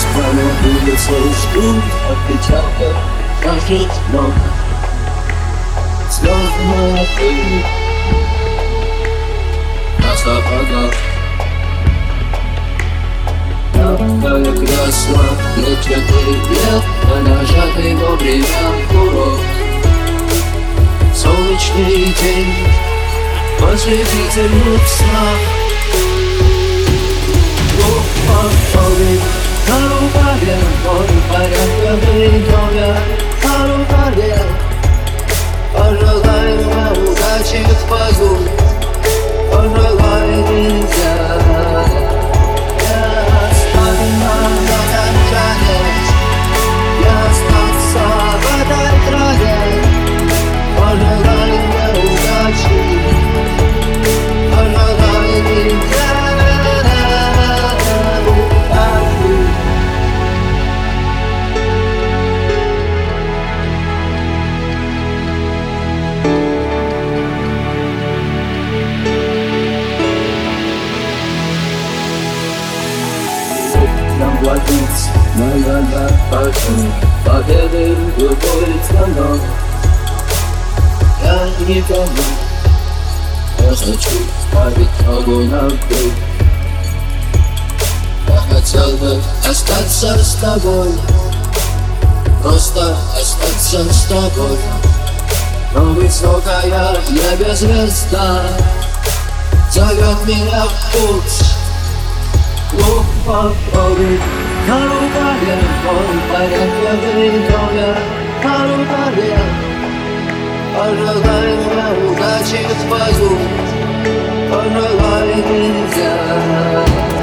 На улице ждут отпечатков наших ног. Звездная пыль на сапогах. Мягкое кресло, клетчатый лев, нажатый вовремя курок. Солнечный день в ослепительных снах. На рукаве мой порядковый номер. На рукаве пожелай мне удачи в бою. Пожелай нельзя. Я оставлена на кончанец. Я остался в этой траве. Пожелай мне удачи. Пожелай нельзя. Платить, наверное, хочу победы в любой ценой. Я не помню, я хочу ставить ногу на грудь. Я хотел бы остаться с тобой, просто остаться с тобой. Но высокая небе звезда зовет меня в путь. Попробуй на рукаве мой порядковый номер. На рукаве пожелай мне удачи в бою. Пожелай нельзя.